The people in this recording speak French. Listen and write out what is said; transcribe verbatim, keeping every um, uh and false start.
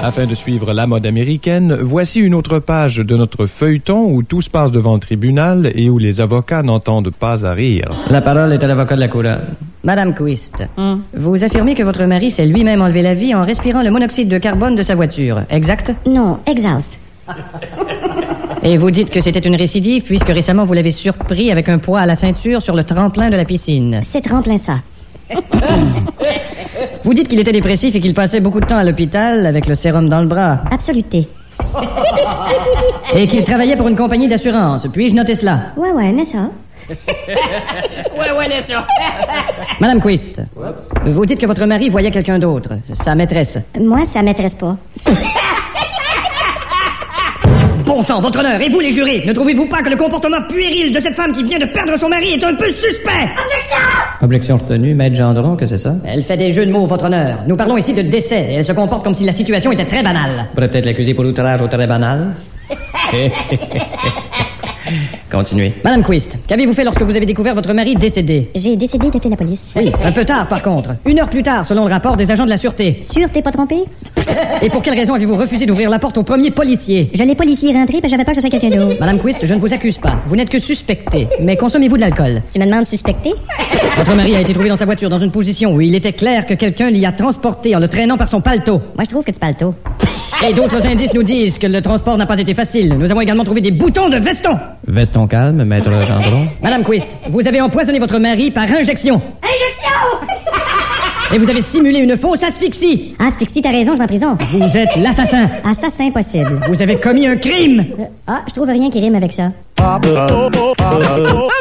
Afin de suivre la mode américaine, voici une autre page de notre feuilleton où tout se passe devant le tribunal et où les avocats n'entendent pas à rire. La parole est à l'avocat de la couronne. Madame Quist, mm. vous affirmez que votre mari s'est lui-même enlevé la vie en respirant le monoxyde de carbone de sa voiture, exact? Non, exhaust. Et vous dites que c'était une récidive puisque récemment vous l'avez surpris avec un poids à la ceinture sur le tremplin de la piscine. C'est tremplin ça. Vous dites qu'il était dépressif et qu'il passait beaucoup de temps à l'hôpital avec le sérum dans le bras. Absoluté. Et qu'il travaillait pour une compagnie d'assurance. Puis-je noter cela? Ouais, ouais, n'est-ce ça? ouais, ouais, n'est-ce ça? Madame Quist, vous dites que votre mari voyait quelqu'un d'autre, sa maîtresse. Moi, ça m'intéresse pas. Bon sang, votre honneur, et vous les jurés, ne trouvez-vous pas que le comportement puéril de cette femme qui vient de perdre son mari est un peu suspect? Objection! Objection retenue, maître Gendron, que c'est ça? Elle fait des jeux de mots, votre honneur. Nous parlons ici de décès, et elle se comporte comme si la situation était très banale. On pourrait peut-être l'accuser pour outrage au très banal. Continuez. Madame Quist, qu'avez-vous fait lorsque vous avez découvert votre mari décédé? J'ai décidé d'appeler la police. Oui, un peu tard par contre. Une heure plus tard, selon le rapport des agents de la sûreté. Sûr, t'es pas trompé? Et pour quelle raison avez-vous refusé d'ouvrir la porte au premier policier? Je l'ai policier rentré parce que j'avais peur que ce soit quelqu'un d'autre. Madame Quist, je ne vous accuse pas. Vous n'êtes que suspectée. Mais consommez-vous de l'alcool? Tu me demandes suspecté? Votre mari a été trouvé dans sa voiture dans une position où il était clair que quelqu'un l'y a transporté en le traînant par son paletot. Moi, je trouve que tu paletot. Et d'autres indices nous disent que le transport n'a pas été facile. Nous avons également trouvé des boutons de veston. Veston calme, maître Gendron. Madame Quist, vous avez empoisonné votre mari par injection. Injection! Et vous avez simulé une fausse asphyxie. Asphyxie, t'as raison, je vais en prison. Vous êtes l'assassin. Assassin possible. Vous avez commis un crime. Euh, ah, je trouve rien qui rime avec ça.